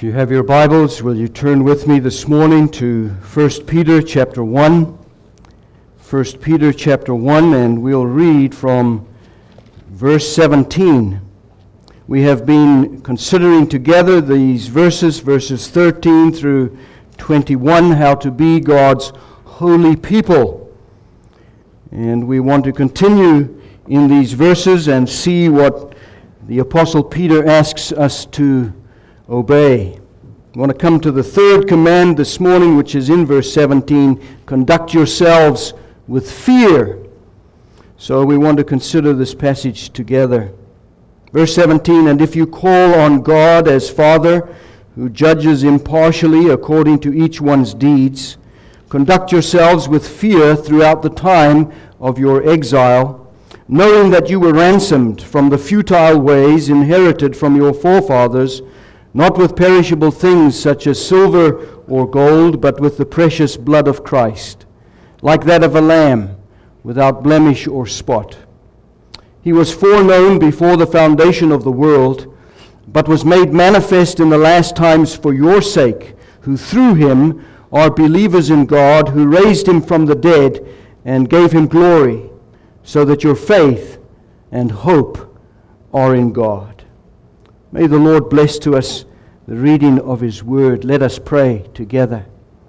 If you have your Bibles, will you turn with me this morning to 1 Peter chapter 1. 1 Peter chapter 1, and we'll read from verse 17. We have been considering together these verses 13 through 21, how to be God's holy people. And we want to continue in these verses and see what the Apostle Peter asks us to obey. I want to come to the third command this morning, which is in verse 17. Conduct yourselves with fear. So we want to consider this passage together. Verse 17, and if you call on God as Father, who judges impartially according to each one's deeds, conduct yourselves with fear throughout the time of your exile, knowing that you were ransomed from the futile ways inherited from your forefathers, not with perishable things such as silver or gold, but with the precious blood of Christ, like that of a lamb, without blemish or spot. He was foreknown before the foundation of the world, but was made manifest in the last times for your sake, who through him are believers in God, who raised him from the dead and gave him glory, so that your faith and hope are in God. May the Lord bless to us the reading of his word. Let us pray together.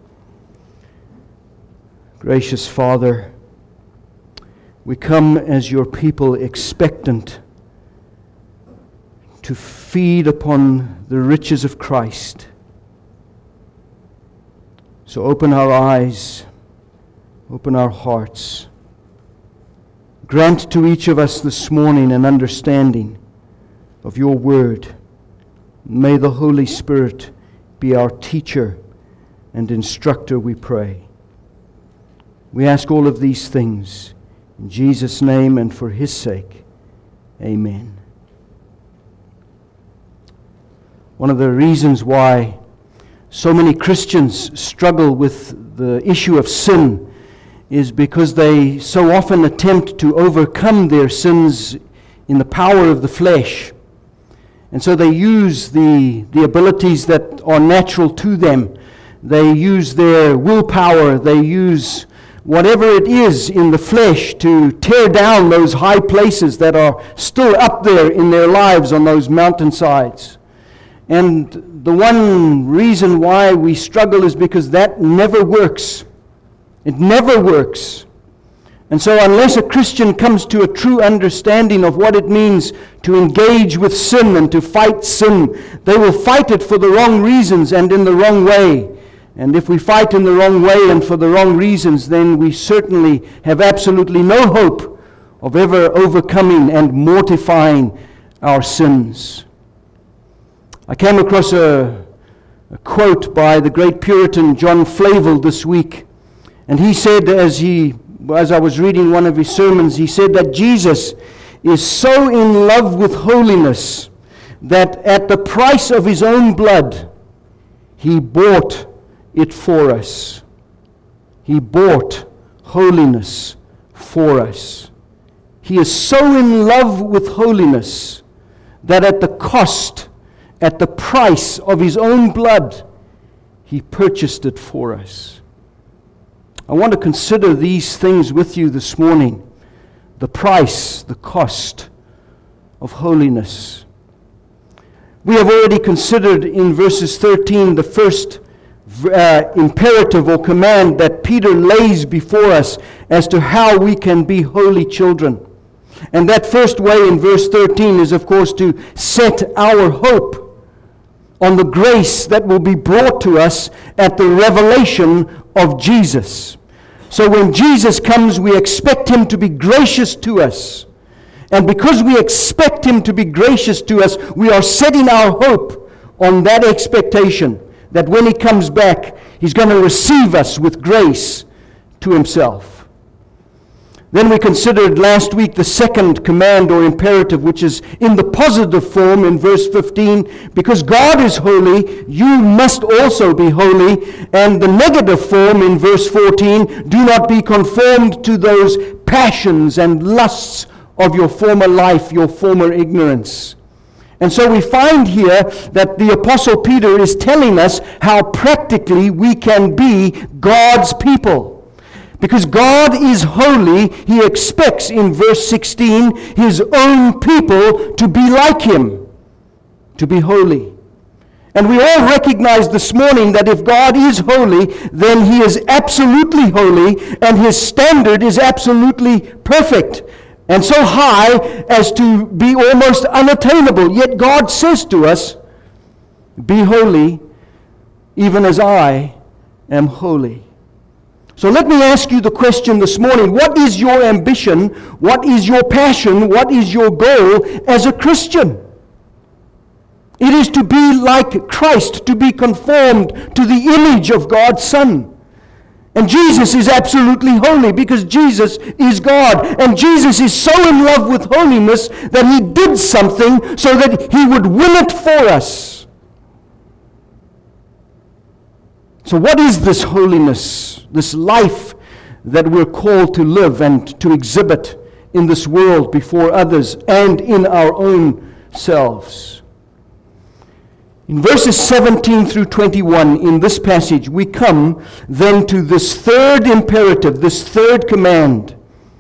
Gracious Father, we come as your people expectant to feed upon the riches of Christ. So open our eyes, open our hearts. Grant to each of us this morning an understanding of your word. May the Holy Spirit be our teacher and instructor, we pray. We ask all of these things in Jesus' name and for his sake. Amen. One of the reasons why so many Christians struggle with the issue of sin is because they so often attempt to overcome their sins in the power of the flesh. And so they use the abilities that are natural to them. They use their willpower. They use whatever it is in the flesh to tear down those high places that are still up there in their lives on those mountainsides. And the one reason why we struggle is because that never works. It never works. And so unless a Christian comes to a true understanding of what it means to engage with sin and to fight sin, they will fight it for the wrong reasons and in the wrong way. And if we fight in the wrong way and for the wrong reasons, then we certainly have absolutely no hope of ever overcoming and mortifying our sins. I came across a quote by the great Puritan John Flavel this week. And he said, as I was reading one of his sermons, he said that Jesus is so in love with holiness that at the price of his own blood, he bought it for us. He bought holiness for us. He is so in love with holiness that at the cost, at the price of his own blood, he purchased it for us. I want to consider these things with you this morning. The price, the cost of holiness. We have already considered in verses 13 the first imperative or command that Peter lays before us as to how we can be holy children. And that first way in verse 13 is, of course, to set our hope on the grace that will be brought to us at the revelation of Jesus. So when Jesus comes, we expect him to be gracious to us. And because we expect him to be gracious to us, we are setting our hope on that expectation that when he comes back, he's going to receive us with grace to himself. Then we considered last week the second command or imperative, which is in the positive form in verse 15. Because God is holy, you must also be holy. And the negative form in verse 14, do not be conformed to those passions and lusts of your former life, your former ignorance. And so we find here that the Apostle Peter is telling us how practically we can be God's people. Because God is holy, He expects in verse 16 His own people to be like Him, to be holy. And we all recognize this morning that if God is holy, then He is absolutely holy, and His standard is absolutely perfect, and so high as to be almost unattainable. Yet God says to us, be holy, even as I am holy. So let me ask you the question this morning. What is your ambition? What is your passion? What is your goal as a Christian? It is to be like Christ, to be conformed to the image of God's Son. And Jesus is absolutely holy because Jesus is God. And Jesus is so in love with holiness that He did something so that He would win it for us. So what is this holiness, this life that we're called to live and to exhibit in this world before others and in our own selves? In verses 17 through 21 in this passage, we come then to this third imperative, this third command.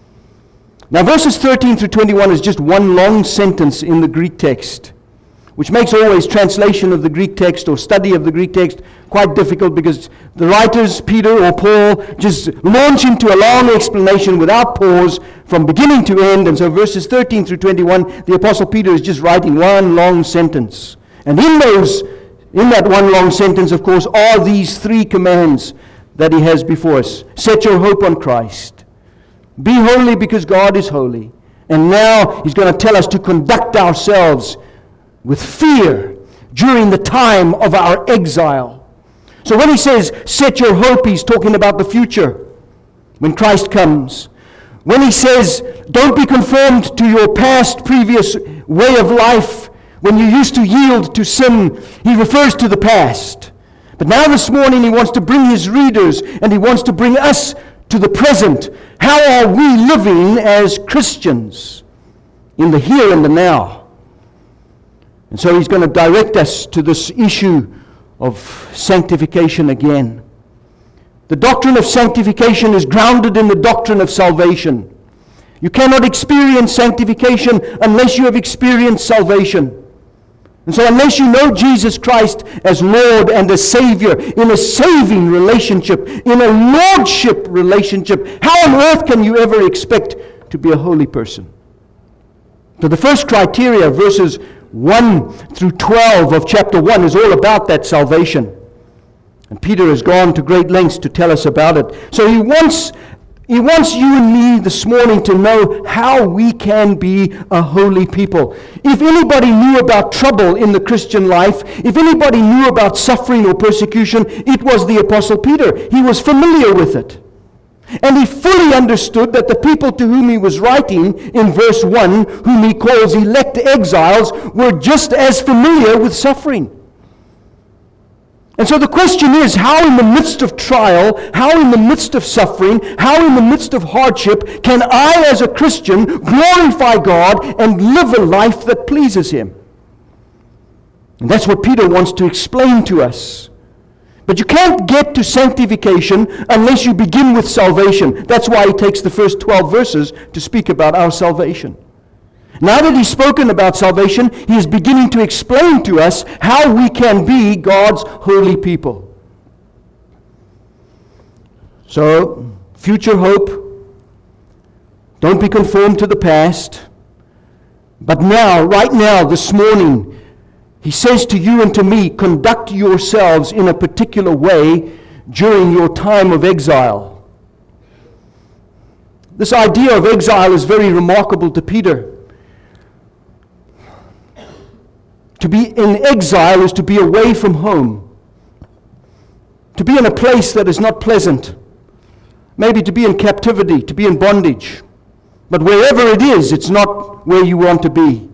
Now verses 13 through 21 is just one long sentence in the Greek text, which makes always translation of the Greek text or study of the Greek text quite difficult because the writers, Peter or Paul, just launch into a long explanation without pause from beginning to end. And so verses 13 through 21, the Apostle Peter is just writing one long sentence. And in that one long sentence, of course, are these three commands that he has before us. Set your hope on Christ. Be holy because God is holy. And now he's going to tell us to conduct ourselves with fear during the time of our exile. So when he says, set your hope, he's talking about the future, when Christ comes. When he says, don't be conformed to your past, previous way of life, when you used to yield to sin, he refers to the past. But now this morning he wants to bring his readers and he wants to bring us to the present. How are we living as Christians in the here and the now? And so he's going to direct us to this issue of sanctification again. The doctrine of sanctification is grounded in the doctrine of salvation. You cannot experience sanctification unless you have experienced salvation. And so unless you know Jesus Christ as Lord and as Savior in a saving relationship, in a lordship relationship, how on earth can you ever expect to be a holy person? So the first criteria, verses 1 through 12 of chapter 1, is all about that salvation. And Peter has gone to great lengths to tell us about it. So he wants you and me this morning to know how we can be a holy people. If anybody knew about trouble in the Christian life, if anybody knew about suffering or persecution, it was the Apostle Peter. He was familiar with it. And he fully understood that the people to whom he was writing in verse 1, whom he calls elect exiles, were just as familiar with suffering. And so the question is, how in the midst of trial, how in the midst of suffering, how in the midst of hardship, can I as a Christian glorify God and live a life that pleases Him? And that's what Peter wants to explain to us. But you can't get to sanctification unless you begin with salvation. That's why he takes the first 12 verses to speak about our salvation. Now that he's spoken about salvation, he is beginning to explain to us how we can be God's holy people. So, future hope. Don't be conformed to the past. But now, right now, this morning, he says to you and to me, conduct yourselves in a particular way during your time of exile. This idea of exile is very remarkable to Peter. To be in exile is to be away from home. To be in a place that is not pleasant. Maybe to be in captivity, to be in bondage. But wherever it is, it's not where you want to be.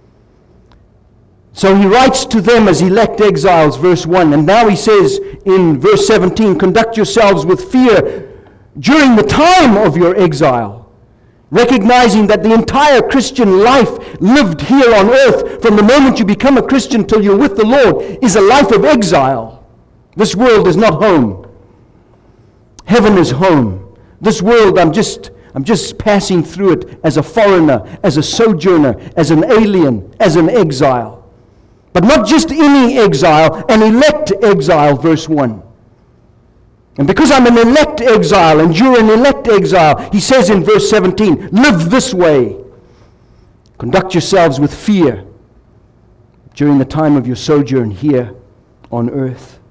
So he writes to them as elect exiles, verse 1. And now he says in verse 17, conduct yourselves with fear during the time of your exile. recognizing that the entire Christian life lived here on earth, from the moment you become a Christian till you're with the Lord, is a life of exile. This world is not home. Heaven is home. This world, I'm just passing through it as a foreigner, as a sojourner, as an alien, as an exile. But not just any exile, an elect exile, verse 1. And because I'm an elect exile and you're an elect exile, he says in verse 17, live this way. Conduct yourselves with fear during the time of your sojourn here on earth.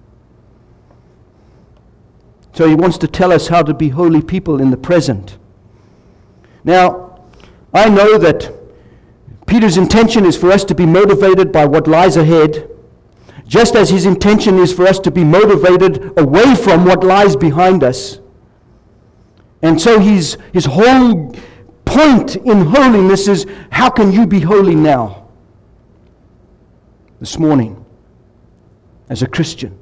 So he wants to tell us how to be holy people in the present. Now, I know that Peter's intention is for us to be motivated by what lies ahead, just as his intention is for us to be motivated away from what lies behind us. And so his whole point in holiness is, how can you be holy now? This morning, as a Christian.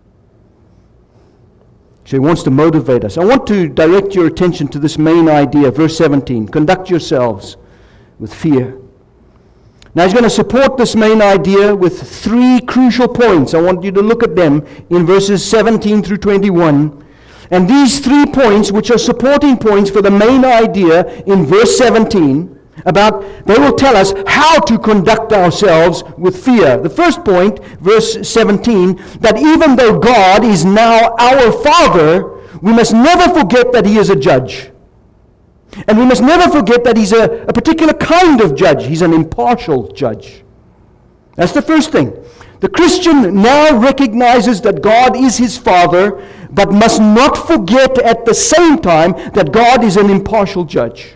So he wants to motivate us. I want to direct your attention to this main idea, verse 17. Conduct yourselves with fear. Now he's going to support this main idea with three crucial points. I want you to look at them in verses 17 through 21. And these 3 points, which are supporting points for the main idea in verse 17, they will tell us how to conduct ourselves with fear. The first point, verse 17, that even though God is now our Father, we must never forget that He is a judge. And we must never forget that He's a particular kind of judge. He's an impartial judge. That's the first thing. The Christian now recognizes that God is his Father, but must not forget at the same time that God is an impartial judge.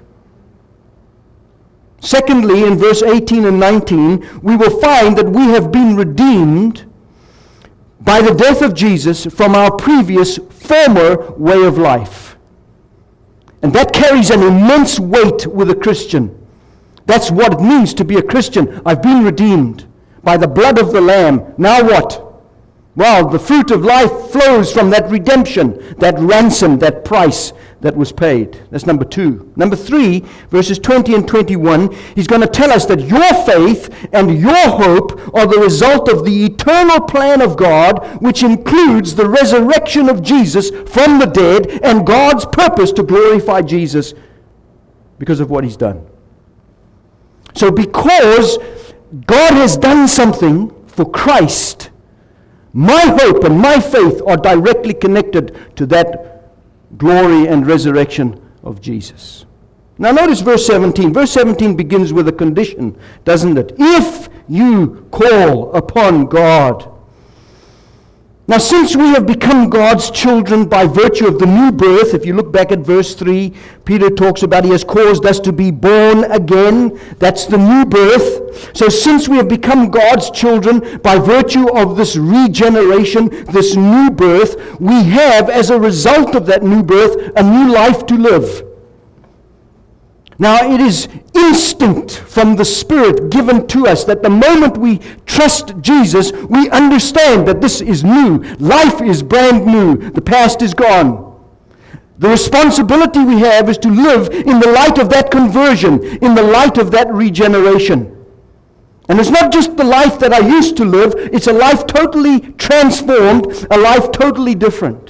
Secondly, in verse 18 and 19, we will find that we have been redeemed by the death of Jesus from our previous former way of life. And that carries an immense weight with a Christian. That's what it means to be a Christian. I've been redeemed by the blood of the Lamb. Now what? Well, the fruit of life flows from that redemption, that ransom, that price that was paid. That's number 2. Number 3, verses 20 and 21, he's going to tell us that your faith and your hope are the result of the eternal plan of God, which includes the resurrection of Jesus from the dead and God's purpose to glorify Jesus because of what he's done. So because God has done something for Christ, my hope and my faith are directly connected to that glory and resurrection of Jesus. Now notice verse 17. Verse 17 begins with a condition, doesn't it? If you call upon God. Now since we have become God's children by virtue of the new birth, if you look back at verse 3, Peter talks about he has caused us to be born again. That's the new birth. So since we have become God's children by virtue of this regeneration, this new birth, we have, as a result of that new birth, a new life to live. Now it is instinct from the Spirit given to us that the moment we trust Jesus, we understand that this is new. Life is brand new. The past is gone. The responsibility we have is to live in the light of that conversion, in the light of that regeneration. And it's not just the life that I used to live, it's a life totally transformed, a life totally different.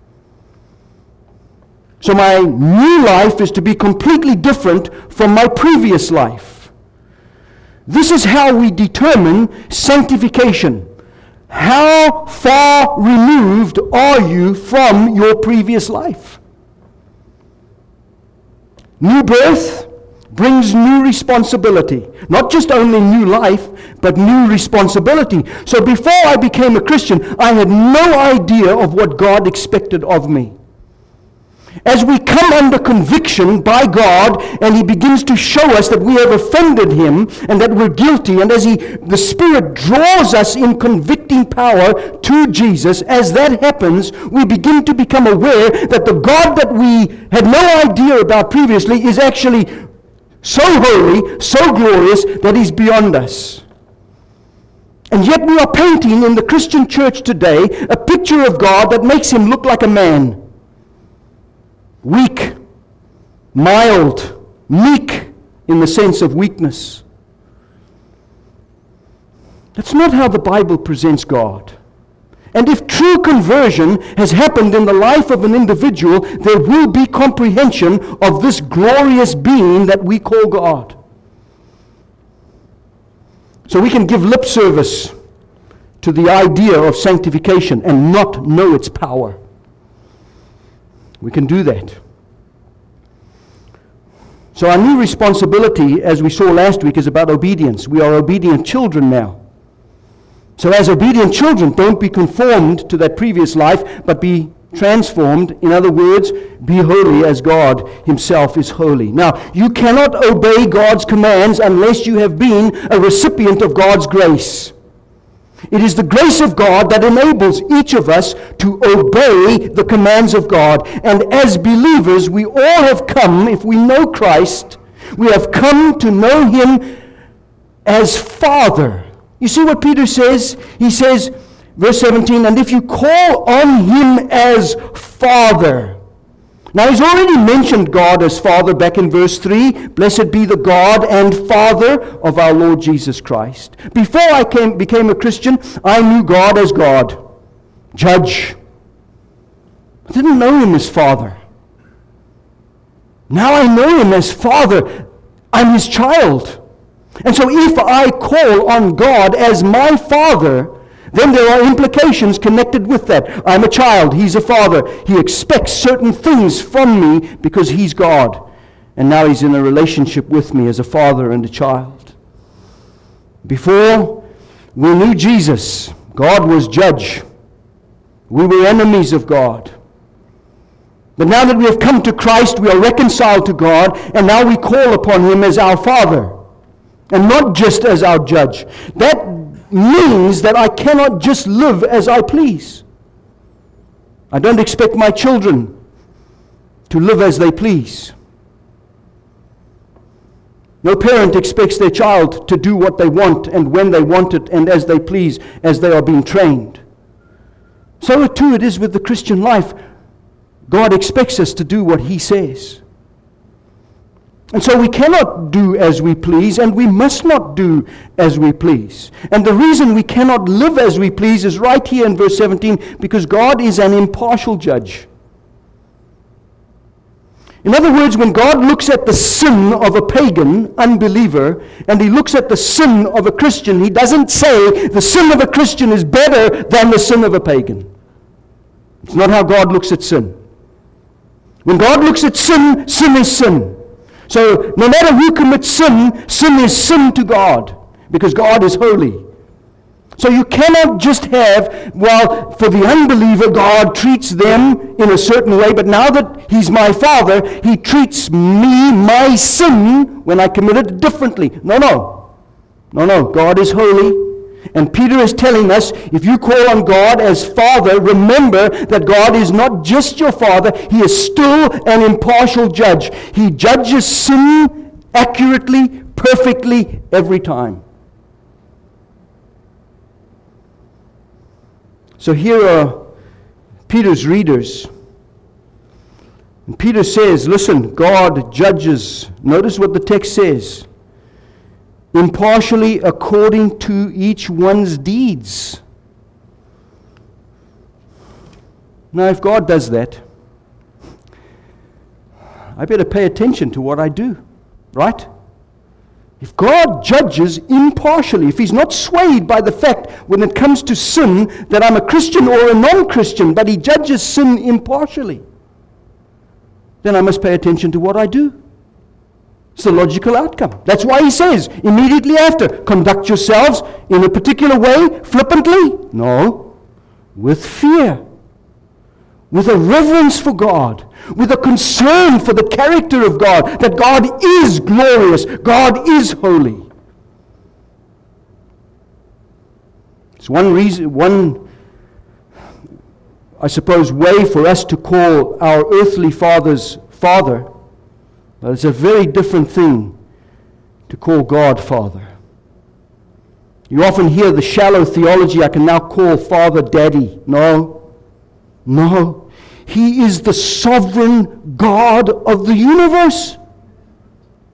So my new life is to be completely different from my previous life. This is how we determine sanctification. How far removed are you from your previous life? New birth brings new responsibility. Not just only new life, but new responsibility. So before I became a Christian, I had no idea of what God expected of me. As we come under conviction by God, and He begins to show us that we have offended Him and that we're guilty, and as the Spirit draws us in convicting power to Jesus, as that happens, we begin to become aware that the God that we had no idea about previously is actually so holy, so glorious, that He's beyond us. And yet we are painting in the Christian church today a picture of God that makes Him look like a man. Weak, mild, meek in the sense of weakness. That's not how the Bible presents God. And if true conversion has happened in the life of an individual, there will be comprehension of this glorious being that we call God. So we can give lip service to the idea of sanctification and not know its power. We can do that. So our new responsibility, as we saw last week, is about obedience. We are obedient children now. So as obedient children, don't be conformed to that previous life, but be transformed. In other words, be holy as God himself is holy. Now, you cannot obey God's commands unless you have been a recipient of God's grace. It is the grace of God that enables each of us to obey the commands of God. And as believers, we all have come, if we know Christ, we have come to know him as Father. You see what Peter says? He says, verse 17, and if you call on him as Father. Now he's already mentioned God as Father back in verse 3. Blessed be the God and Father of our Lord Jesus Christ. Before I became a Christian, I knew God as God, Judge. I didn't know him as Father. Now I know him as Father. I'm his child. And so if I call on God as my Father, then there are implications connected with that. I'm a child, he's a father. He expects certain things from me because he's God. And now he's in a relationship with me as a father and a child. Before we knew Jesus, God was judge. We were enemies of God. But now that we have come to Christ, we are reconciled to God, and now we call upon him as our Father. And not just as our judge. That means that I cannot just live as I please. I don't expect my children to live as they please. No parent expects their child to do what they want and when they want it and as they please, as they are being trained. So too it is with the Christian life. God expects us to do what he says. And so we cannot do as we please, and we must not do as we please. And the reason we cannot live as we please is right here in verse 17, because God is an impartial judge. In other words, when God looks at the sin of a pagan unbeliever, and he looks at the sin of a Christian, he doesn't say the sin of a Christian is better than the sin of a pagan. It's not how God looks at sin. When God looks at sin, sin is sin. So no matter who commits sin, sin is sin to God, because God is holy. So you cannot just have, well, for the unbeliever, God treats them in a certain way, but now that he's my Father, he treats me, my sin, when I commit it, differently. No. God is holy. And Peter is telling us, if you call on God as Father, remember that God is not just your Father, he is still an impartial judge. He judges sin accurately, perfectly, every time. So here are Peter's readers. And Peter says, listen, God judges. Notice what the text says. Impartially according to each one's deeds. Now, if God does that, I better pay attention to what I do, right? If God judges impartially, if he's not swayed by the fact when it comes to sin that I'm a Christian or a non-Christian, but he judges sin impartially, then I must pay attention to what I do. It's the logical outcome. That's why he says, immediately after, conduct yourselves in a particular way, flippantly? No, with fear, with a reverence for God, with a concern for the character of God, that God is glorious, God is holy. It's one, I suppose, way for us to call our earthly fathers Father. But it's a very different thing to call God Father. You often hear the shallow theology, I can now call Father Daddy. No. He is the sovereign God of the universe.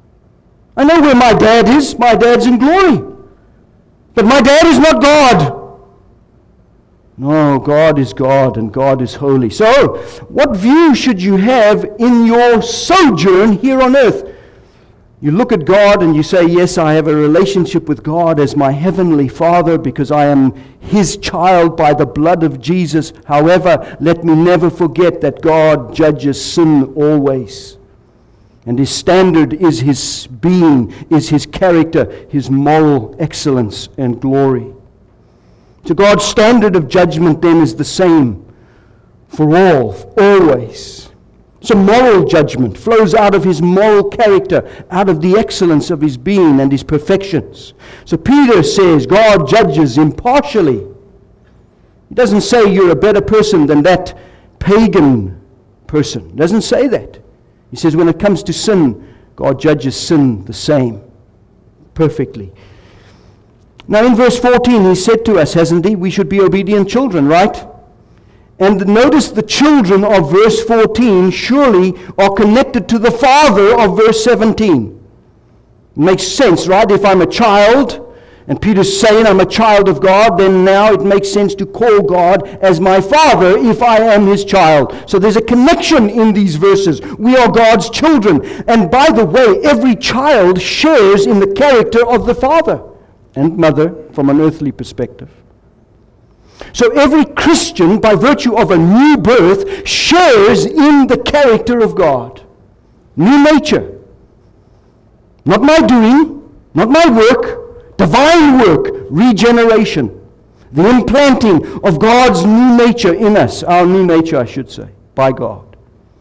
I know where my dad is. My dad's in glory. But my dad is not God. No, God is God and God is holy. So, what view should you have in your sojourn here on earth? You look at God and you say, yes, I have a relationship with God as my heavenly Father because I am His child by the blood of Jesus. However, let me never forget that God judges sin always. And His standard is His being, is His character, His moral excellence and glory. So God's standard of judgment then is the same for all, always. So moral judgment flows out of His moral character, out of the excellence of His being and His perfections. So Peter says God judges impartially. He doesn't say you're a better person than that pagan person. He doesn't say that. He says when it comes to sin, God judges sin the same, perfectly. Now in verse 14, He said to us, hasn't He, we should be obedient children, right? And notice the children of verse 14 surely are connected to the father of verse 17. It makes sense, right? If I'm a child, and Peter's saying I'm a child of God, then now it makes sense to call God as my Father if I am His child. So there's a connection in these verses. We are God's children. And by the way, every child shares in the character of the father and mother from an earthly perspective. So every Christian, by virtue of a new birth, shares in the character of God. New nature. Not my doing, not my work, divine work, regeneration. The implanting of God's new nature in us, our new nature, I should say, by God.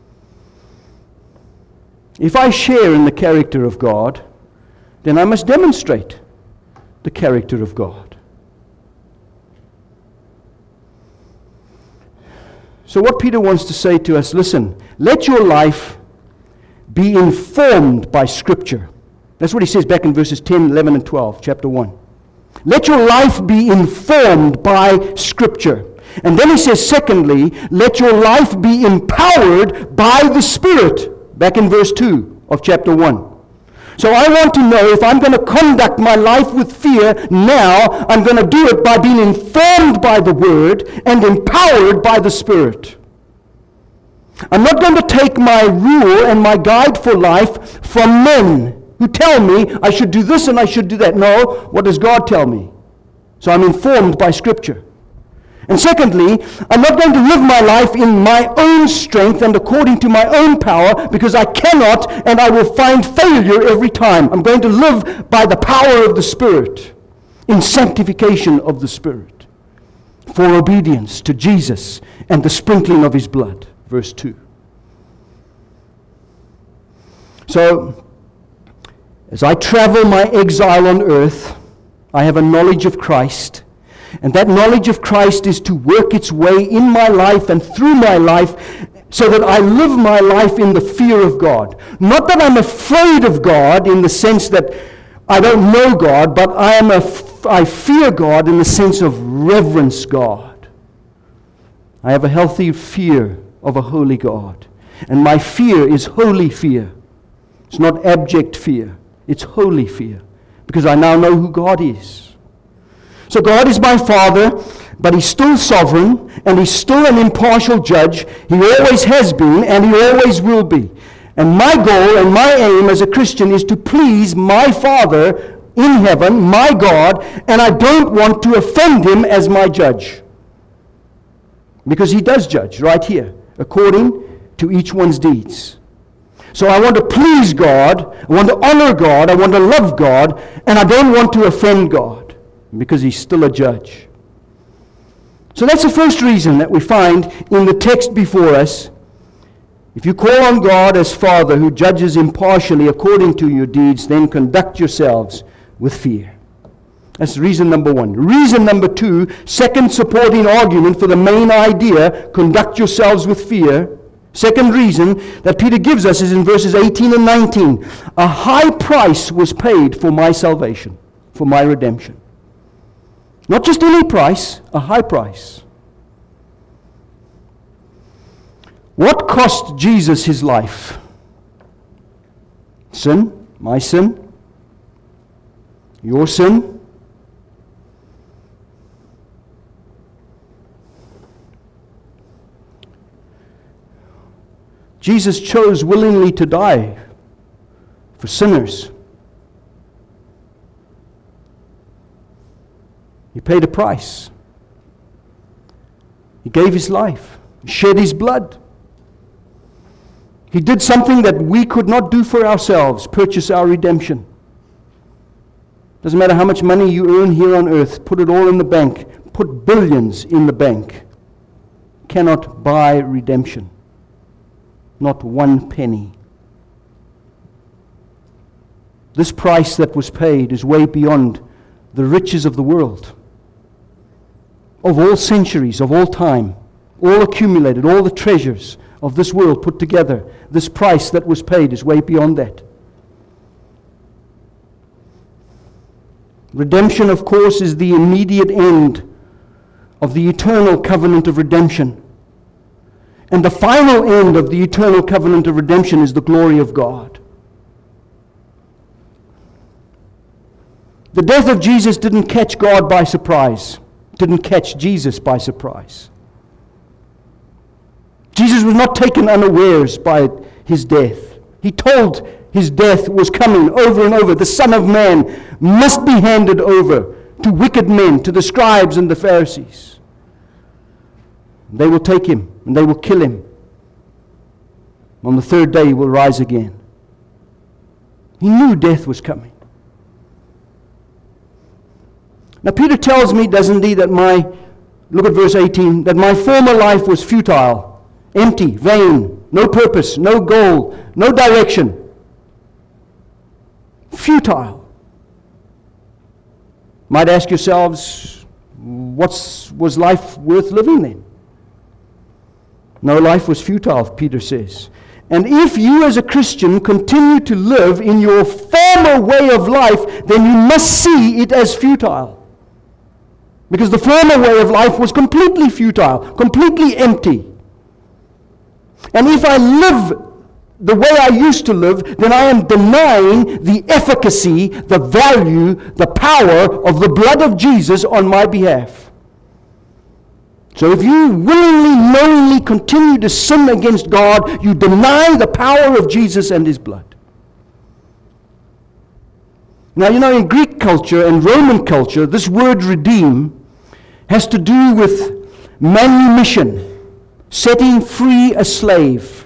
If I share in the character of God, then I must demonstrate the character of God. So what Peter wants to say to us, listen, let your life be informed by Scripture. That's what he says back in verses 10, 11, and 12, chapter 1. Let your life be informed by Scripture. And then he says, secondly, let your life be empowered by the Spirit, back in verse 2 of chapter 1. So I want to know if I'm going to conduct my life with fear now, I'm going to do it by being informed by the Word and empowered by the Spirit. I'm not going to take my rule and my guide for life from men who tell me I should do this and I should do that. No, what does God tell me? So I'm informed by Scripture. And secondly, I'm not going to live my life in my own strength and according to my own power, because I cannot and I will find failure every time. I'm going to live by the power of the Spirit, in sanctification of the Spirit, for obedience to Jesus and the sprinkling of His blood. Verse 2. So, as I travel my exile on earth, I have a knowledge of Christ. And that knowledge of Christ is to work its way in my life and through my life so that I live my life in the fear of God. Not that I'm afraid of God in the sense that I don't know God, but I fear God in the sense of reverence God. I have a healthy fear of a holy God. And my fear is holy fear. It's not abject fear. It's holy fear. Because I now know who God is. So God is my Father, but He's still sovereign, and He's still an impartial judge. He always has been, and He always will be. And my goal and my aim as a Christian is to please my Father in heaven, my God, and I don't want to offend Him as my judge. Because He does judge right here, according to each one's deeds. So I want to please God, I want to honor God, I want to love God, and I don't want to offend God. Because He's still a judge. So that's the first reason that we find in the text before us. If you call on God as Father who judges impartially according to your deeds, then conduct yourselves with fear. That's reason number one. Reason number two, second supporting argument for the main idea, conduct yourselves with fear. Second reason that Peter gives us is in verses 18 and 19. A high price was paid for my salvation, for my redemption. Not just any price, a high price. What cost Jesus His life? Sin, my sin, Your sin? Jesus chose willingly to die for sinners. He paid a price. He gave His life. He shed His blood. He did something that we could not do for ourselves, purchase our redemption. Doesn't matter how much money you earn here on earth, put it all in the bank, put billions in the bank. Cannot buy redemption. Not one penny. This price that was paid is way beyond the riches of the world, of all centuries, of all time, all accumulated, all the treasures of this world put together. This price that was paid is way beyond that. Redemption, of course, is the immediate end of the eternal covenant of redemption. And the final end of the eternal covenant of redemption is the glory of God. The death of Jesus didn't catch God by surprise. Didn't catch Jesus by surprise. Jesus was not taken unawares by His death. He told His death was coming over and over. The Son of Man must be handed over to wicked men, to the scribes and the Pharisees. They will take Him and they will kill Him. On the third day He will rise again. He knew death was coming. Now Peter tells me, doesn't he, that look at verse 18, that my former life was futile, empty, vain, no purpose, no goal, no direction. Futile. Might ask yourselves, was life worth living then? No, life was futile, Peter says. And if you as a Christian continue to live in your former way of life, then you must see it as futile. Because the former way of life was completely futile, completely empty. And if I live the way I used to live, then I am denying the efficacy, the value, the power of the blood of Jesus on my behalf. So if you willingly, knowingly continue to sin against God, you deny the power of Jesus and His blood. Now, in Greek culture and Roman culture, this word redeem has to do with manumission, setting free a slave.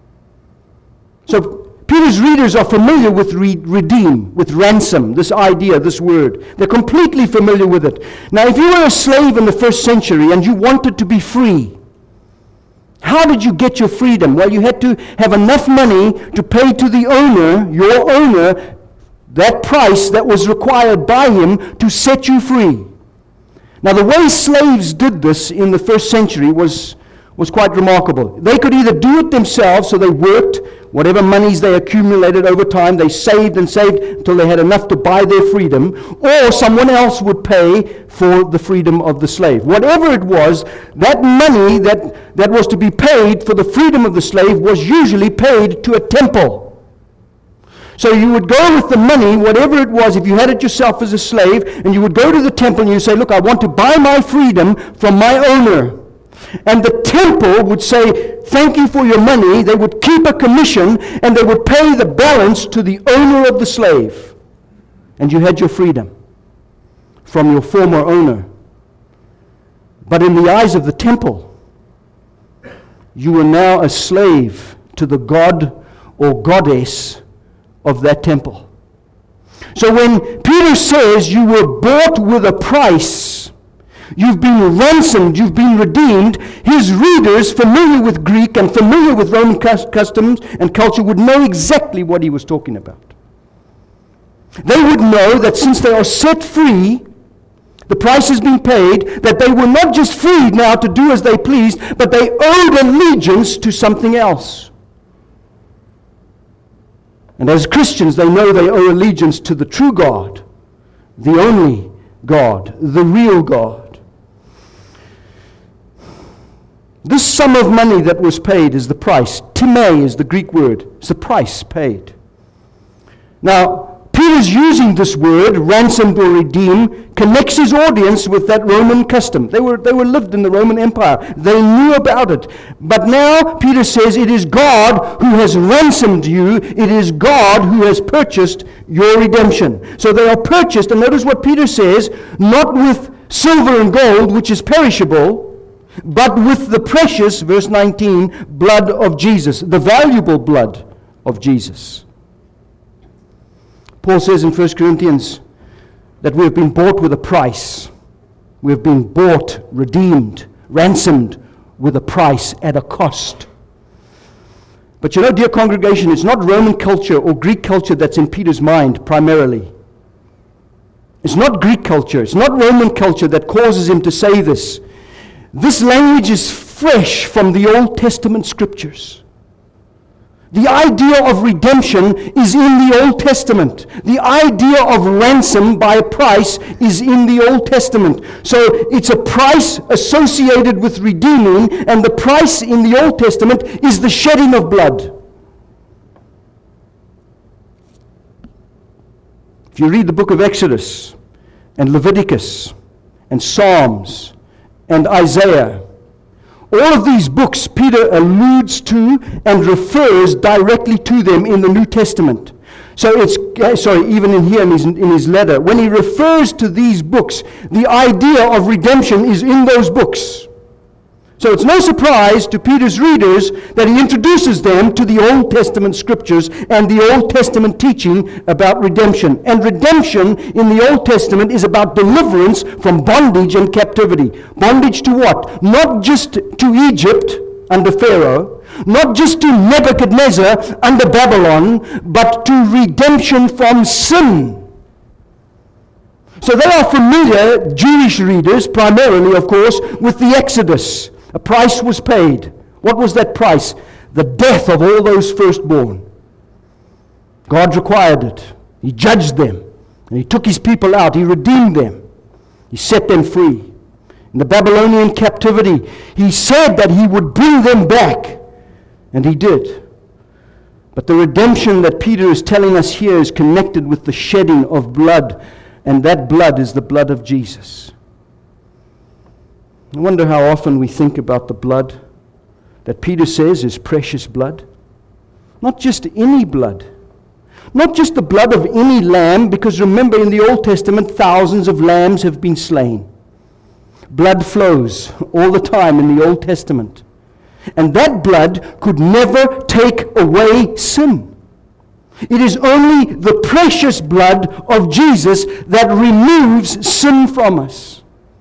So Peter's readers are familiar with redeem, with ransom, this idea, this word. They're completely familiar with it. Now, if you were a slave in the first century and you wanted to be free, how did you get your freedom? Well, you had to have enough money to pay to the owner, your owner, that price that was required by him to set you free. Now, the way slaves did this in the first century was quite remarkable. They could either do it themselves, so they worked, whatever monies they accumulated over time, they saved and saved until they had enough to buy their freedom, or someone else would pay for the freedom of the slave. Whatever it was, that money that was to be paid for the freedom of the slave was usually paid to a temple. So you would go with the money, whatever it was, if you had it yourself as a slave, and you would go to the temple and you say, look, I want to buy my freedom from my owner. And the temple would say, thank you for your money. They would keep a commission, and they would pay the balance to the owner of the slave. And you had your freedom from your former owner. But in the eyes of the temple, you were now a slave to the god or goddess of that temple. So when Peter says you were bought with a price, you've been ransomed, you've been redeemed, his readers, familiar with Greek and familiar with Roman customs and culture, would know exactly what he was talking about. They would know that since they are set free, the price has been paid, that they were not just freed now to do as they pleased, but they owed allegiance to something else. And as Christians, they know they owe allegiance to the true God, the only God, the real God. This sum of money that was paid is the price. Time is the Greek word. It's the price paid. Now, Peter Peter's using this word, ransomed or redeemed, connects his audience with that Roman custom. They were lived in the Roman Empire. They knew about it. But now Peter says it is God who has ransomed you. It is God who has purchased your redemption. So they are purchased, and notice what Peter says, not with silver and gold, which is perishable, but with the precious, verse 19, blood of Jesus, the valuable blood of Jesus. Paul says in 1 Corinthians that we have been bought with a price. We have been bought, redeemed, ransomed with a price at a cost. But you know, dear congregation, it's not Roman culture or Greek culture that's in Peter's mind primarily. It's not Greek culture, it's not Roman culture that causes him to say this. This language is fresh from the Old Testament scriptures. The idea of redemption is in the Old Testament. The idea of ransom by a price is in the Old Testament. So it's a price associated with redeeming, and the price in the Old Testament is the shedding of blood. If you read the book of Exodus and Leviticus and Psalms and Isaiah, all of these books Peter alludes to and refers directly to them in the New Testament. So it's, even in here in his letter, when he refers to these books, the idea of redemption is in those books. So it's no surprise to Peter's readers that he introduces them to the Old Testament scriptures and the Old Testament teaching about redemption. And redemption in the Old Testament is about deliverance from bondage and captivity. Bondage to what? Not just to Egypt under Pharaoh, not just to Nebuchadnezzar under Babylon, but to redemption from sin. So they are familiar, Jewish readers, primarily, of course, with the Exodus. A price was paid. What was that price? The death of all those firstborn. God required it. He judged them. And he took his people out. He redeemed them. He set them free. In the Babylonian captivity, he said that he would bring them back. And he did. But the redemption that Peter is telling us here is connected with the shedding of blood. And that blood is the blood of Jesus. I wonder how often we think about the blood that Peter says is precious blood. Not just any blood. Not just the blood of any lamb, because remember in the Old Testament thousands of lambs have been slain. Blood flows all the time in the Old Testament. And that blood could never take away sin. It is only the precious blood of Jesus that removes sin from us.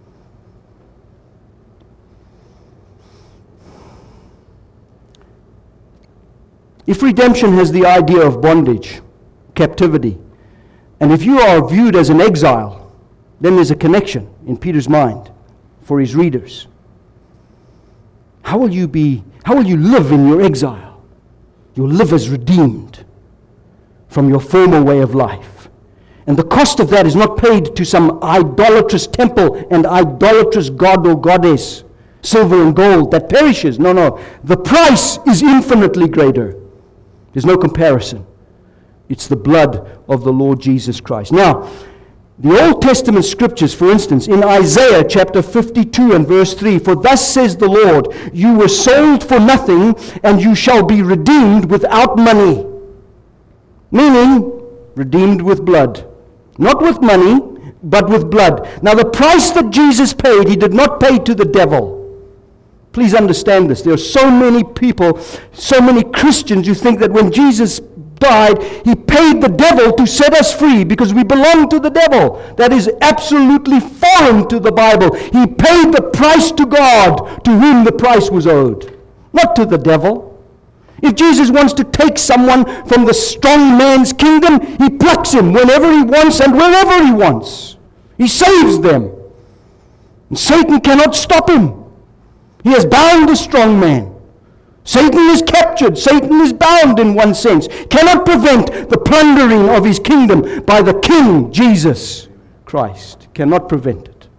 If redemption has the idea of bondage, captivity, and if you are viewed as an exile, then there's a connection in Peter's mind for his readers. How will you live in your exile? You'll live as redeemed from your former way of life. And the cost of that is not paid to some idolatrous temple and idolatrous god or goddess, silver and gold, that perishes. No. The price is infinitely greater. There's no comparison. It's the blood of the Lord Jesus Christ. Now, the Old Testament scriptures, for instance, in Isaiah chapter 52 and verse 3, "For thus says the Lord, you were sold for nothing, and you shall be redeemed without money." Meaning, redeemed with blood. Not with money, but with blood. Now, the price that Jesus paid, he did not pay to the devil. Please understand this. There are so many people, so many Christians who think that when Jesus died, he paid the devil to set us free because we belong to the devil. That is absolutely foreign to the Bible. He paid the price to God, to whom the price was owed, not to the devil. If Jesus wants to take someone from the strong man's kingdom, he plucks him whenever he wants and wherever he wants. He saves them. And Satan cannot stop him. He has bound the strong man. Satan is captured. Satan is bound in one sense. Cannot prevent the plundering of his kingdom by the King, Jesus Christ. Cannot prevent it.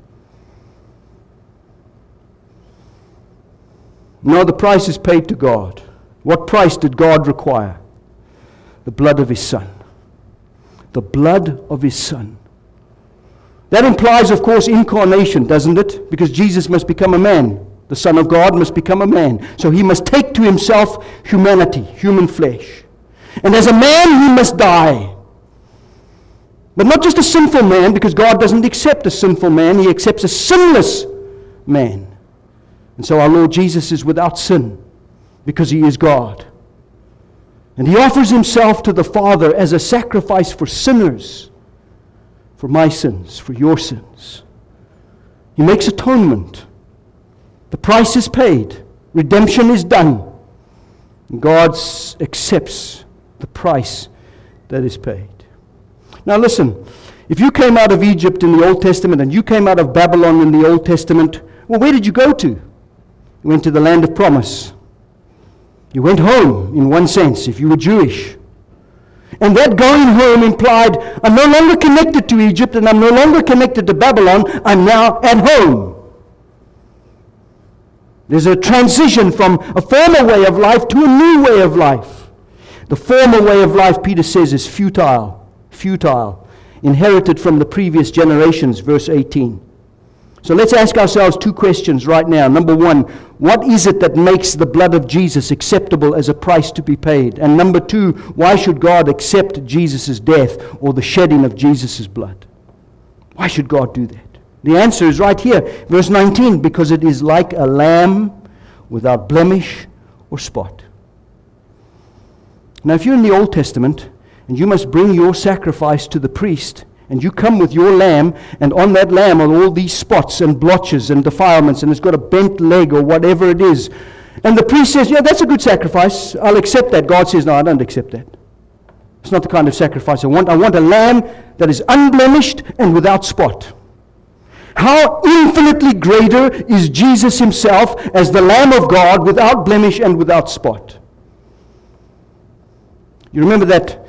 No, the price is paid to God. What price did God require? The blood of his Son. the blood of His Son. That implies, of course, incarnation, doesn't it? Because Jesus must become a man. The Son of God must become a man. So He must take to Himself humanity, human flesh. And as a man, He must die. But not just a sinful man, because God doesn't accept a sinful man. He accepts a sinless man. And so our Lord Jesus is without sin, because He is God. And He offers Himself to the Father as a sacrifice for sinners, for my sins, for your sins. He makes atonement. The price is paid. Redemption is done. And God accepts the price that is paid. Now listen, if you came out of Egypt in the Old Testament and you came out of Babylon in the Old Testament, well, where did you go to? You went to the land of promise. You went home, in one sense, if you were Jewish. And that going home implied, I'm no longer connected to Egypt and I'm no longer connected to Babylon, I'm now at home. There's a transition from a former way of life to a new way of life. The former way of life, Peter says, is futile, inherited from the previous generations, verse 18. So let's ask ourselves two questions right now. Number one, what is it that makes the blood of Jesus acceptable as a price to be paid? And number two, why should God accept Jesus' death or the shedding of Jesus' blood? Why should God do that? The answer is right here, verse 19, because it is like a lamb without blemish or spot. Now if you're in the Old Testament and you must bring your sacrifice to the priest, and you come with your lamb, and on that lamb are all these spots and blotches and defilements, and it's got a bent leg or whatever it is. And the priest says, yeah, that's a good sacrifice. I'll accept that. God says, no, I don't accept that. It's not the kind of sacrifice I want. I want a lamb that is unblemished and without spot. How infinitely greater is Jesus Himself as the Lamb of God without blemish and without spot. You remember that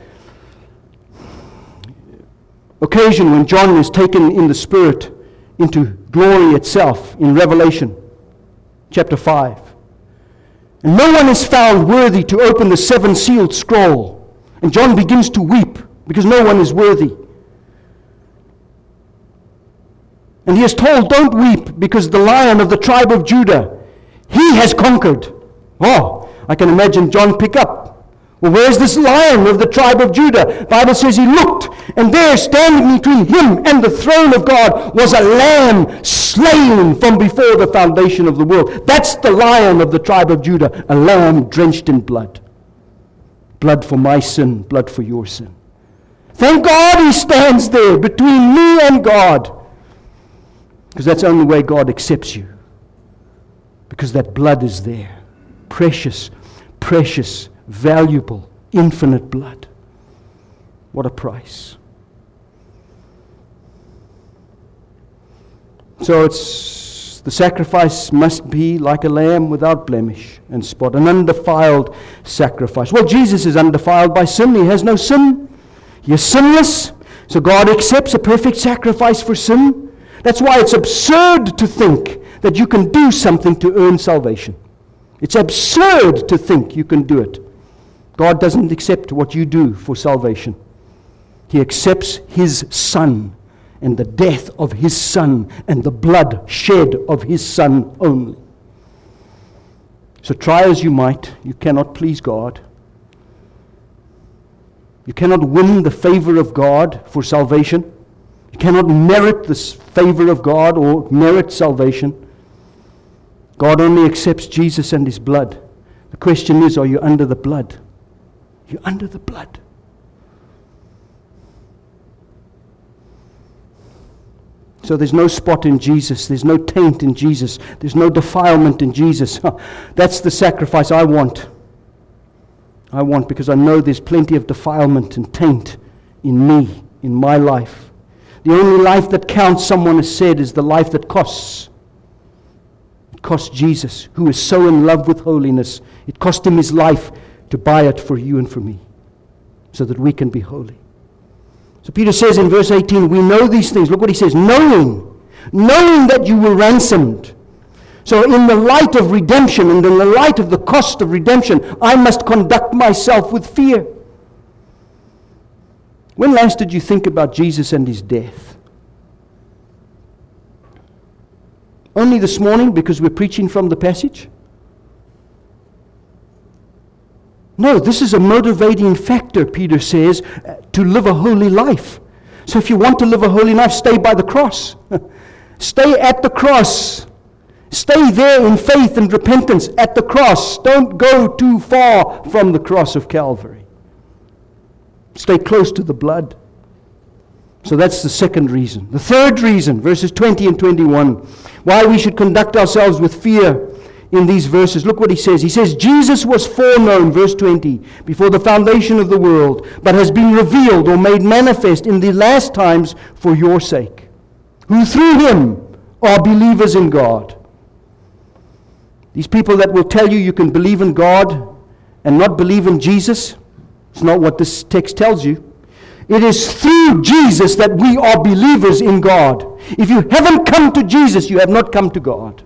occasion when John is taken in the Spirit into glory itself in Revelation chapter 5. And no one is found worthy to open the seven-sealed scroll. And John begins to weep because no one is worthy. And he is told, don't weep, because the Lion of the tribe of Judah, He has conquered. Oh, I can imagine John pick up. Well, where's this Lion of the tribe of Judah? The Bible says he looked, and there, standing between him and the throne of God, was a lamb slain from before the foundation of the world. That's the Lion of the tribe of Judah, a lamb drenched in blood. Blood for my sin, blood for your sin. Thank God He stands there between me and God. Because that's the only way God accepts you. Because that blood is there. Precious, precious, valuable, infinite blood. What a price. So the sacrifice must be like a lamb without blemish and spot, an undefiled sacrifice. Well, Jesus is undefiled by sin. He has no sin. He is sinless. So God accepts a perfect sacrifice for sin. That's why it's absurd to think that you can do something to earn salvation. It's absurd to think you can do it. God doesn't accept what you do for salvation. He accepts His Son and the death of His Son and the blood shed of His Son only. So try as you might, you cannot please God. You cannot win the favor of God for salvation. You cannot merit the favor of God or merit salvation. God only accepts Jesus and His blood. The question is, are you under the blood? You're under the blood. So there's no spot in Jesus. There's no taint in Jesus. There's no defilement in Jesus. That's the sacrifice I want. I want, because I know there's plenty of defilement and taint in me, in my life. The only life that counts, someone has said, is the life that costs. It cost Jesus, who is so in love with holiness. It cost Him His life to buy it for you and for me, so that we can be holy. So Peter says in verse 18, we know these things. Look what he says, knowing that you were ransomed. So in the light of redemption and in the light of the cost of redemption, I must conduct myself with fear. When last did you think about Jesus and his death? Only this morning because we're preaching from the passage? No, this is a motivating factor, Peter says, to live a holy life. So if you want to live a holy life, stay by the cross. Stay at the cross. Stay there in faith and repentance at the cross. Don't go too far from the cross of Calvary. Stay close to the blood. So that's the second reason. The third reason, verses 20 and 21, why we should conduct ourselves with fear in these verses. Look what he says. He says, Jesus was foreknown, verse 20, before the foundation of the world, but has been revealed or made manifest in the last times for your sake, who through him are believers in God. These people that will tell you can believe in God and not believe in Jesus, it's not what this text tells you. It is through Jesus that we are believers in God. If you haven't come to Jesus, you have not come to God.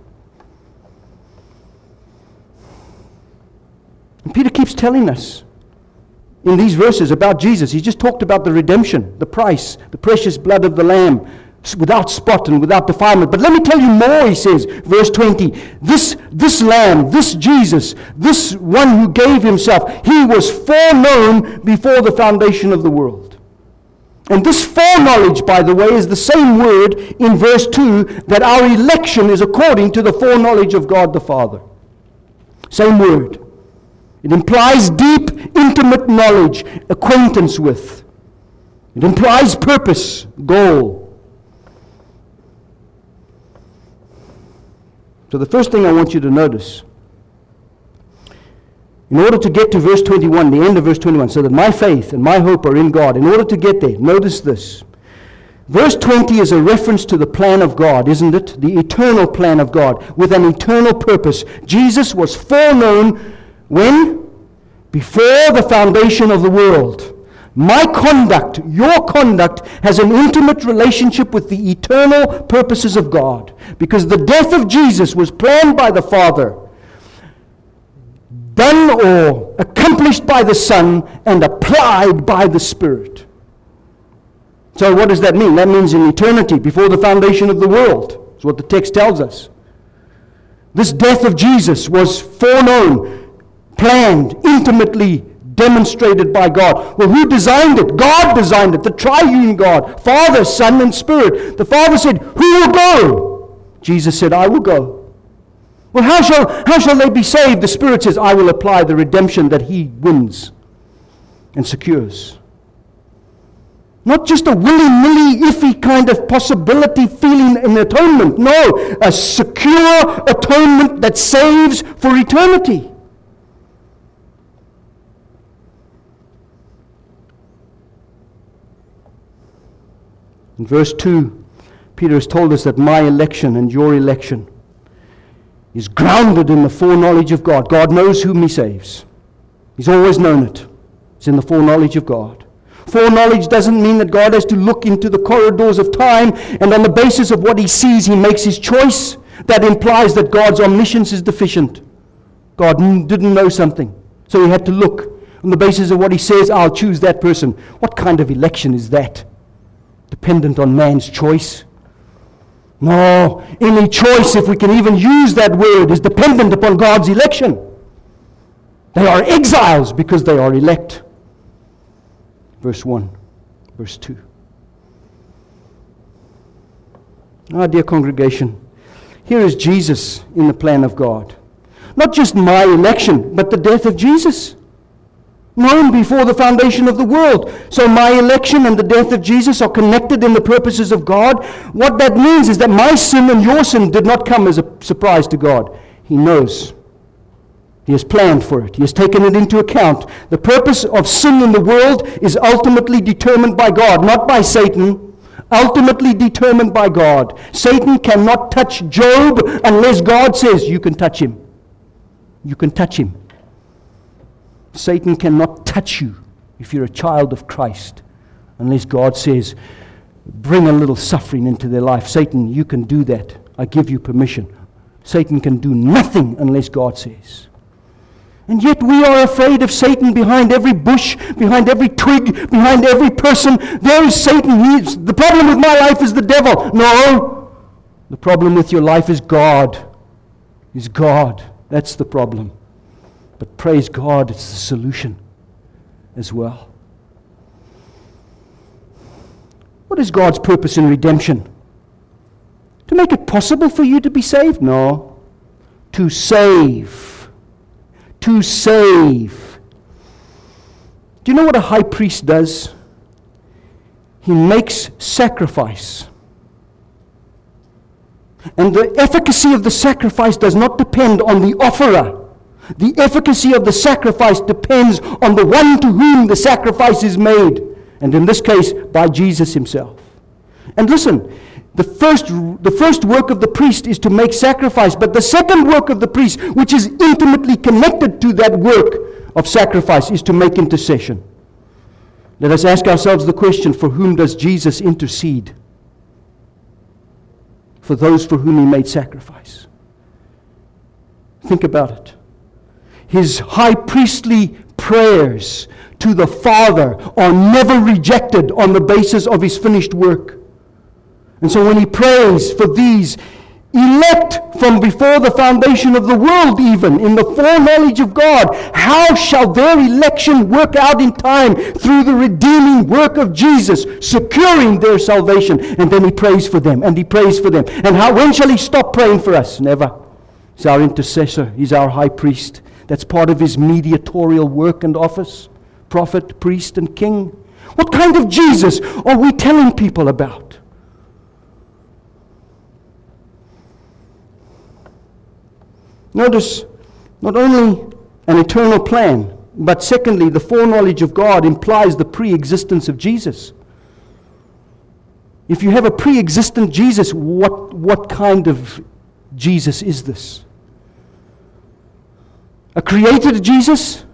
And Peter keeps telling us in these verses about Jesus. He just talked about the redemption, the price, the precious blood of the Lamb, without spot and without defilement. But let me tell you more, he says, verse 20. This Lamb, this Jesus, this one who gave himself, he was foreknown before the foundation of the world. And this foreknowledge, by the way, is the same word in verse 2, that our election is according to the foreknowledge of God the Father. Same word. It implies deep, intimate knowledge, acquaintance with. It implies purpose, goal. So the first thing I want you to notice, in order to get to verse 21, the end of verse 21, so that my faith and my hope are in God, in order to get there, notice this. Verse 20 is a reference to the plan of God, isn't it? The eternal plan of God, with an eternal purpose. Jesus was foreknown when? Before the foundation of the world. My conduct, your conduct, has an intimate relationship with the eternal purposes of God. Because the death of Jesus was planned by the Father, done or accomplished by the Son, and applied by the Spirit. So what does that mean? That means in eternity, before the foundation of the world. That's what the text tells us. This death of Jesus was foreknown, planned, intimately demonstrated by God. Well, who designed it? God designed it, the triune God, Father, Son, and Spirit. The Father said, who will go? Jesus said, I will go. Well, how shall they be saved? The Spirit says, I will apply the redemption that he wins and secures. Not just a willy-nilly, iffy kind of possibility feeling in atonement. No, a secure atonement that saves for eternity. In verse 2, Peter has told us that my election and your election is grounded in the foreknowledge of God. God knows whom he saves. He's always known it. It's in the foreknowledge of God. Foreknowledge doesn't mean that God has to look into the corridors of time and on the basis of what he sees, he makes his choice. That implies that God's omniscience is deficient. God didn't know something, so he had to look. On the basis of what he says, I'll choose that person. What kind of election is that? Dependent on man's choice? No, any choice, if we can even use that word, is dependent upon God's election. They are exiles because they are elect. Verse 1, verse 2. Ah, dear congregation, here is Jesus in the plan of God. Not just my election, but the death of Jesus. Known before the foundation of the world. So my election and the death of Jesus are connected in the purposes of God. What that means is that my sin and your sin did not come as a surprise to God. He knows. He has planned for it. He has taken it into account. The purpose of sin in the world is ultimately determined by God, not by Satan. Ultimately determined by God. Satan cannot touch Job unless God says, you can touch him. You can touch him. Satan cannot touch you if you're a child of Christ unless God says, bring a little suffering into their life. Satan, you can do that. I give you permission. Satan can do nothing unless God says. And yet we are afraid of Satan behind every bush, behind every twig, behind every person. There is Satan. The problem with my life is the devil. No. The problem with your life is God. Is God. That's the problem. But praise God, it's the solution as well. What is God's purpose in redemption? To make it possible for you to be saved? No. To save. To save. Do you know what a high priest does? He makes sacrifice. And the efficacy of the sacrifice does not depend on the offerer. The efficacy of the sacrifice depends on the one to whom the sacrifice is made. And in this case, by Jesus himself. And listen, the first work of the priest is to make sacrifice, but the second work of the priest, which is intimately connected to that work of sacrifice, is to make intercession. Let us ask ourselves the question, for whom does Jesus intercede? For those for whom he made sacrifice. Think about it. His high priestly prayers to the Father are never rejected on the basis of his finished work. And so when he prays for these elect from before the foundation of the world, even in the foreknowledge of God, how shall their election work out in time through the redeeming work of Jesus, securing their salvation? And then he prays for them, and he prays for them. And when shall he stop praying for us? Never. He's our intercessor. He's our high priest. That's part of his mediatorial work and office. Prophet, priest, and king. What kind of Jesus are we telling people about? Notice, not only an eternal plan, but secondly, the foreknowledge of God implies the pre-existence of Jesus. If you have a pre-existent Jesus, what kind of Jesus is this? A created Jesus?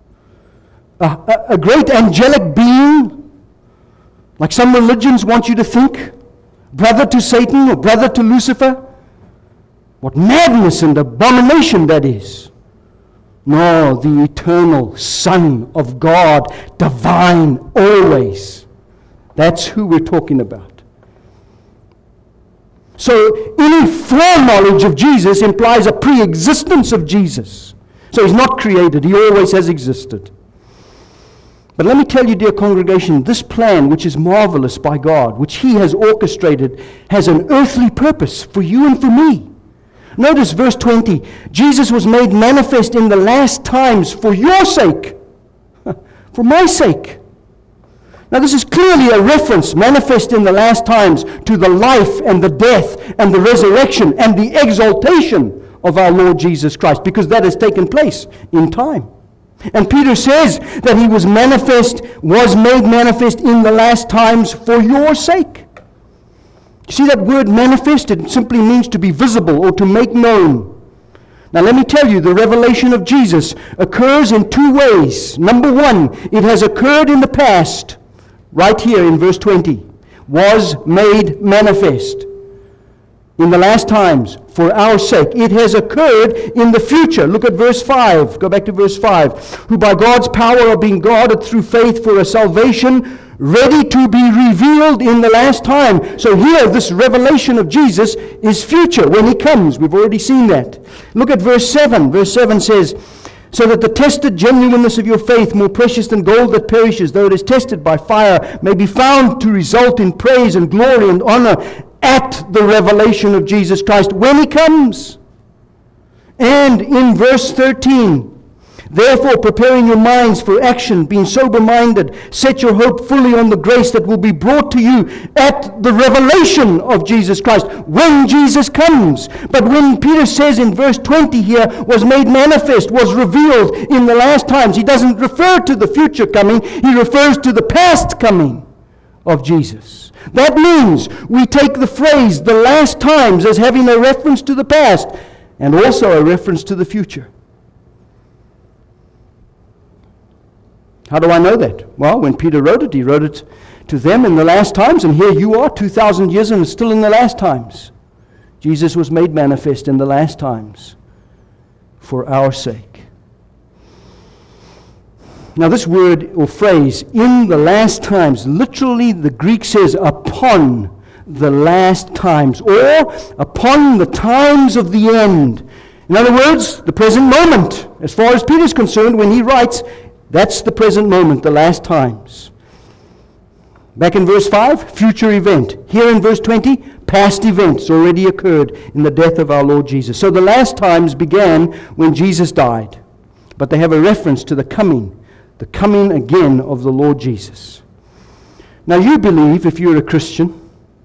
A great angelic being? Like some religions want you to think? Brother to Satan or brother to Lucifer? What madness and abomination that is. No, the eternal Son of God, divine always. That's who we're talking about. So any foreknowledge of Jesus implies a pre-existence of Jesus. So he's not created, he always has existed. But let me tell you, dear congregation, this plan, which is marvelous by God, which he has orchestrated, has an earthly purpose for you and for me. Notice verse 20. Jesus was made manifest in the last times for your sake. For my sake. Now this is clearly a reference, manifest in the last times, to the life and the death and the resurrection and the exaltation of our Lord Jesus Christ, because that has taken place in time. And Peter says that he was made manifest in the last times for your sake. You see that word manifest? It simply means to be visible or to make known. Now let me tell you, the revelation of Jesus occurs in two ways. Number one, it has occurred in the past, right here in verse 20. Was made manifest in the last times for our sake. It has occurred in the future. Look at verse 5. Go back to verse 5. Who by God's power are being guarded through faith for a salvation ready to be revealed in the last time. So here, this revelation of Jesus is future when he comes. We've already seen that. Look at verse 7. Verse 7 says, so that the tested genuineness of your faith, more precious than gold that perishes, though it is tested by fire, may be found to result in praise and glory and honor at the revelation of Jesus Christ when he comes. And in verse 13, therefore, preparing your minds for action, being sober-minded, set your hope fully on the grace that will be brought to you at the revelation of Jesus Christ, when Jesus comes. But when Peter says in verse 20 here, was made manifest, was revealed in the last times, he doesn't refer to the future coming, he refers to the past coming of Jesus. That means we take the phrase, the last times, as having a reference to the past, and also a reference to the future. How do I know that? Well, when Peter wrote it, he wrote it to them in the last times, and here you are, 2,000 years, and it's still in the last times. Jesus was made manifest in the last times for our sake. Now this word or phrase, in the last times, literally the Greek says upon the last times, or upon the times of the end. In other words, the present moment. As far as Peter's concerned, when he writes, that's the present moment, the last times. Back in verse 5, future event. Here in verse 20, past events already occurred in the death of our Lord Jesus. So the last times began when Jesus died. But they have a reference to the coming again of the Lord Jesus. Now you believe, if you're a Christian,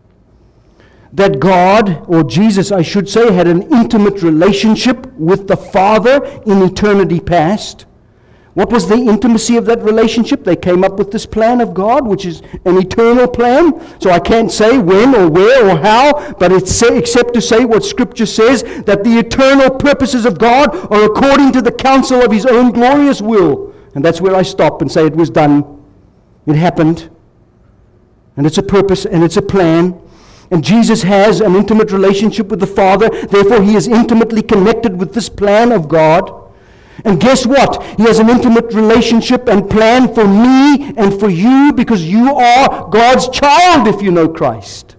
that God, or Jesus I should say, had an intimate relationship with the Father in eternity past. What was the intimacy of that relationship? They came up with this plan of God, which is an eternal plan. So I can't say when or where or how, but except to say what Scripture says, that the eternal purposes of God are according to the counsel of His own glorious will. And that's where I stop and say it was done. It happened. And it's a purpose and it's a plan. And Jesus has an intimate relationship with the Father. Therefore, He is intimately connected with this plan of God. And guess what? He has an intimate relationship and plan for me and for you, because you are God's child if you know Christ.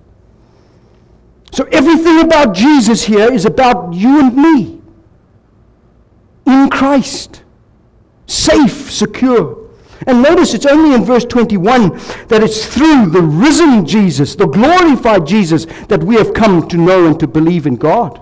So everything about Jesus here is about you and me. In Christ. Safe, secure. And notice it's only in verse 21 that it's through the risen Jesus, the glorified Jesus, that we have come to know and to believe in God.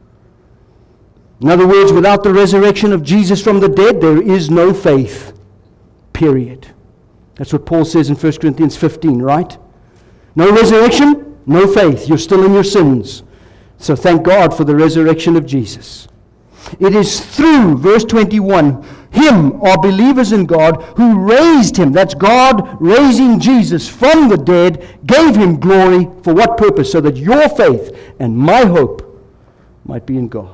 In other words, without the resurrection of Jesus from the dead, there is no faith. Period. That's what Paul says in 1 Corinthians 15, right? No resurrection, no faith. You're still in your sins. So thank God for the resurrection of Jesus. It is through, verse 21, Him, our believers in God, who raised Him. That's God raising Jesus from the dead, gave Him glory. For what purpose? So that your faith and my hope might be in God.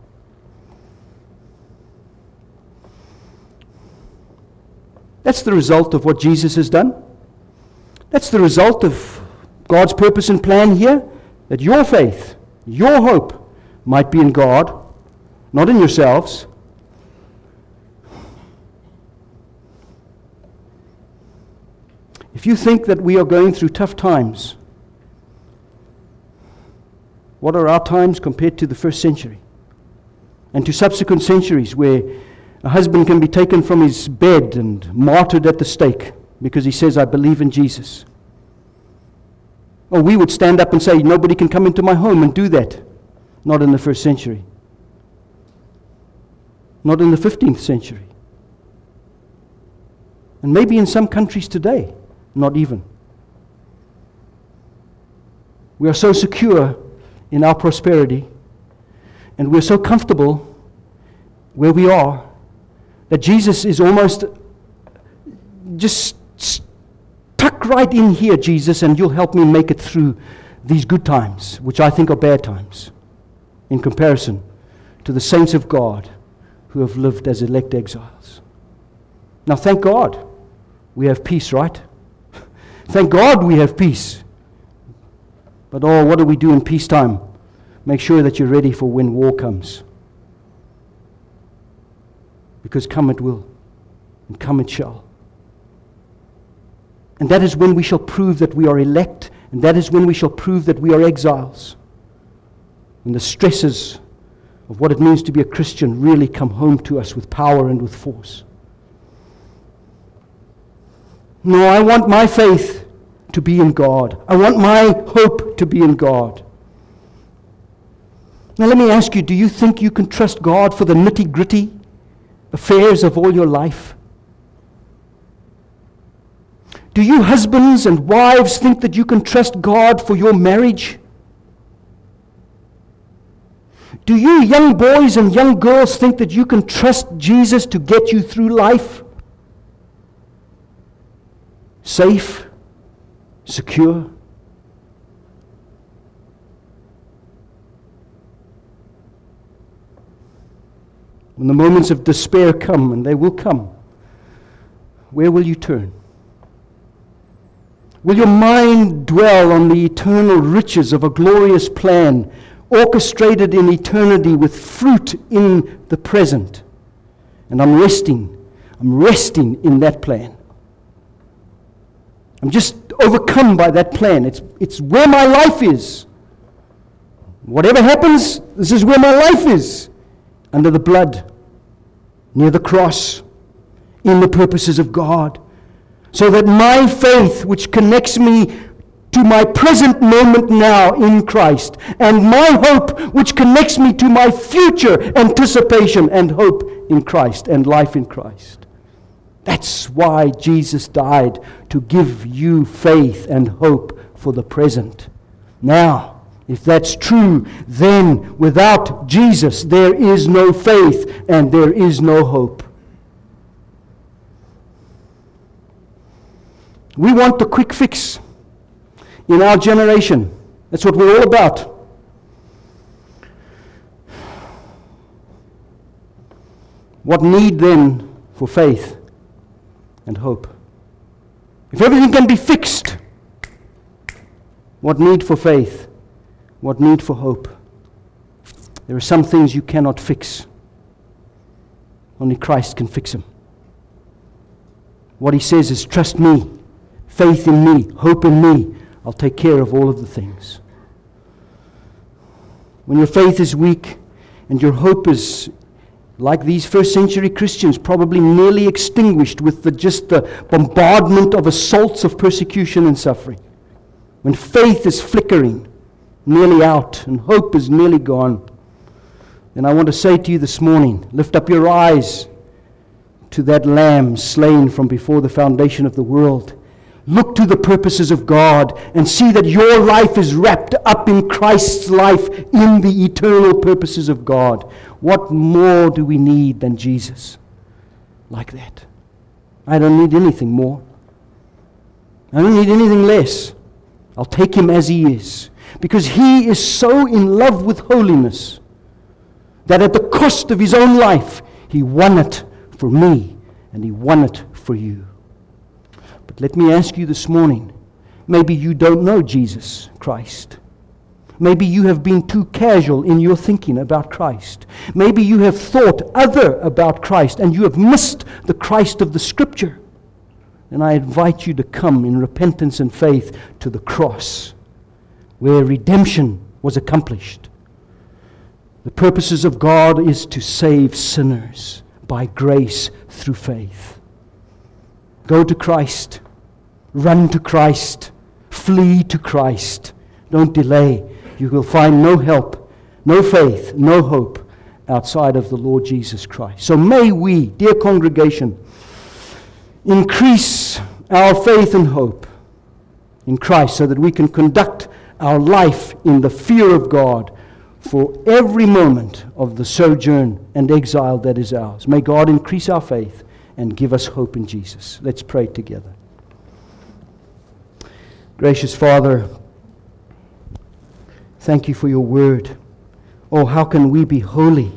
That's the result of what Jesus has done. That's the result of God's purpose and plan here, that your faith, your hope might be in God, not in yourselves. If you think that we are going through tough times, what are our times compared to the first century and to subsequent centuries where a husband can be taken from his bed and martyred at the stake because he says, I believe in Jesus? Or we would stand up and say, nobody can come into my home and do that. Not in the first century. Not in the 15th century. And maybe in some countries today, not even. We are so secure in our prosperity, and we're so comfortable where we are, that Jesus is almost just tuck right in here, Jesus, and you'll help me make it through these good times, which I think are bad times, in comparison to the saints of God who have lived as elect exiles. Now, thank God we have peace, right? Thank God we have peace. But what do we do in peacetime? Make sure that you're ready for when war comes. Because come it will, and come it shall. And that is when we shall prove that we are elect, and that is when we shall prove that we are exiles. When the stresses of what it means to be a Christian really come home to us with power and with force. No, I want my faith to be in God. I want my hope to be in God. Now let me ask you, do you think you can trust God for the nitty-gritty affairs of all your life? Do you husbands and wives think that you can trust God for your marriage? Do you young boys and young girls think that you can trust Jesus to get you through life? Safe, secure. When the moments of despair come, and they will come, where will you turn? Will your mind dwell on the eternal riches of a glorious plan, orchestrated in eternity with fruit in the present? And I'm resting I'm resting in that plan. I'm just overcome by that plan. It's where my life is. Whatever happens, this is where my life is. Under the blood, near the cross, in the purposes of God. So that my faith, which connects me to my present moment now in Christ, and my hope, which connects me to my future anticipation and hope in Christ and life in Christ. That's why Jesus died, to give you faith and hope for the present. Now, if that's true, then without Jesus there is no faith and there is no hope. We want the quick fix in our generation. That's what we're all about. What need then for faith and hope? If everything can be fixed, what need for faith? What need for hope? There are some things you cannot fix. Only Christ can fix them. What he says is, trust me, faith in me, hope in me. I'll take care of all of the things. When your faith is weak and your hope is, like these first century Christians, probably nearly extinguished with the bombardment of assaults of persecution and suffering. When faith is flickering, nearly out, and hope is nearly gone, then I want to say to you this morning, lift up your eyes to that Lamb slain from before the foundation of the world. Look to the purposes of God and see that your life is wrapped up in Christ's life in the eternal purposes of God. What more do we need than Jesus like that? I don't need anything more. I don't need anything less. I'll take him as he is, because he is so in love with holiness that at the cost of his own life, he won it for me and he won it for you. But let me ask you this morning, maybe you don't know Jesus Christ. Maybe you have been too casual in your thinking about Christ. Maybe you have thought other about Christ and you have missed the Christ of the Scripture. And I invite you to come in repentance and faith to the cross, where redemption was accomplished. The purposes of God is to save sinners by grace through faith. Go to Christ. Run to Christ. Flee to Christ. Don't delay. You will find no help, no faith, no hope outside of the Lord Jesus Christ. So may we, dear congregation, increase our faith and hope in Christ so that we can conduct our life in the fear of God for every moment of the sojourn and exile that is ours. May God increase our faith and give us hope in Jesus. Let's pray together. Gracious Father, thank you for your word. Oh, how can we be holy?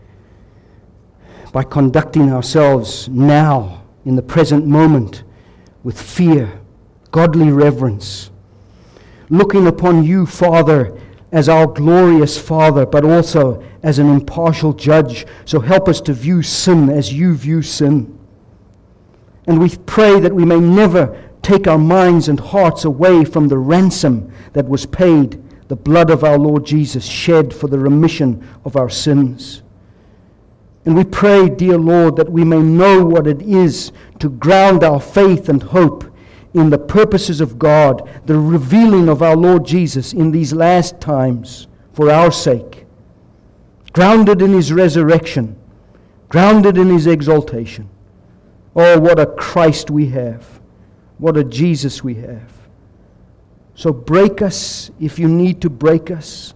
By conducting ourselves now, in the present moment, with fear, godly reverence, looking upon you, Father, as our glorious Father, but also as an impartial judge. So help us to view sin as you view sin. And we pray that we may never take our minds and hearts away from the ransom that was paid, the blood of our Lord Jesus shed for the remission of our sins. And we pray, dear Lord, that we may know what it is to ground our faith and hope in the purposes of God, the revealing of our Lord Jesus in these last times for our sake, grounded in his resurrection, grounded in his exaltation. Oh, what a Christ we have. What a Jesus we have. So break us if you need to break us.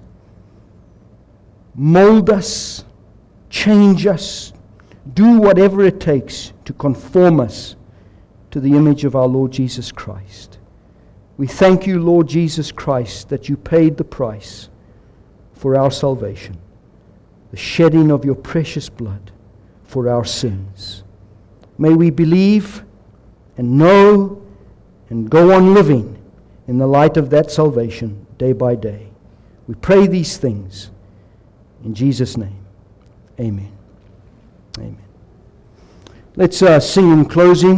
Mold us. Change us. Do whatever it takes to conform us to the image of our Lord Jesus Christ. We thank you, Lord Jesus Christ, that you paid the price for our salvation, the shedding of your precious blood for our sins. May we believe and know and go on living in the light of that salvation day by day. We pray these things in Jesus' name. Amen. Amen. Let's sing in closing.